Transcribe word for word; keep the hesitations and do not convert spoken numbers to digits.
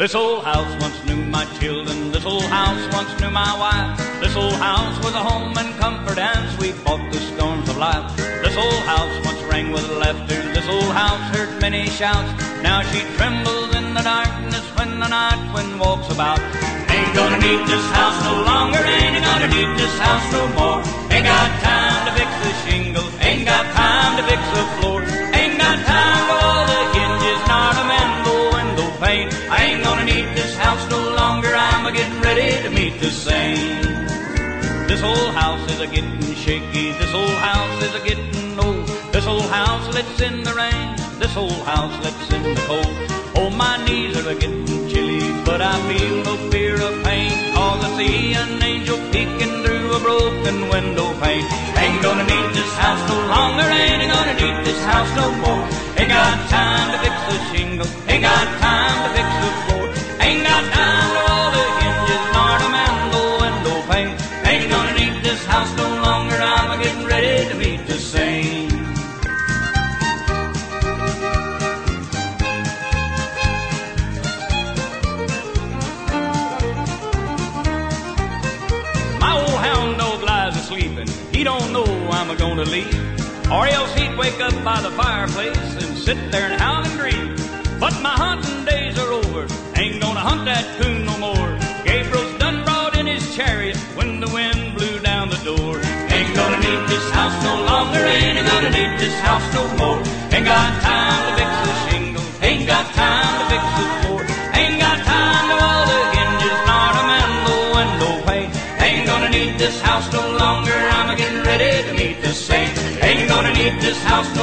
This old house once knew my children, this old house once knew my wife. This old house was a home and comfort as we fought the storms of life. This old house once rang with laughter, this old house heard many shouts. Now she trembles in the darkness when the night wind walks about. Ain't gonna need this house no longer, ain't gonna need this house no more. Ain't got time to fix the shingles, ain't got time to fix the floor. Ain't got time for all the hinges, nor to mend the window pane. I ain't gonna need this house no longer, I'm a-getting ready to meet the saint. This old house is a-getting shaky, this old house is a-getting old. This old house lets in the rain, this old house lets in the cold. Oh, my knees are a-getting chilly, but I feel no fear of pain, 'cause I see an angel peeking through a broken window pane. Ain't gonna need this house no longer, ain't gonna need this house no more. Ain't got time to fix the shingle, ain't got time to fix the floor. Ain't got time for all the hinges, nor to mend the window pane. Ain't gonna need this house no longer, I'm a-getting ready to meet the saint. He don't know I'm a-gonna leave, or else he'd wake up by the fireplace and sit there and howl and grieve. But my hunting days are over, ain't gonna hunt that coon no more. Gabriel's done brought in his chariot when the wind blew down the door. Ain't gonna need this house no longer, ain't gonna need this house no more. Ain't got time to fix the shingles, ain't got time to fix the floor. Ain't got time to all the hinges, nor to mend the window pane. Ain't gonna need this house no longer, I'm a-getting ready to meet the saint. Ain't gonna need this house no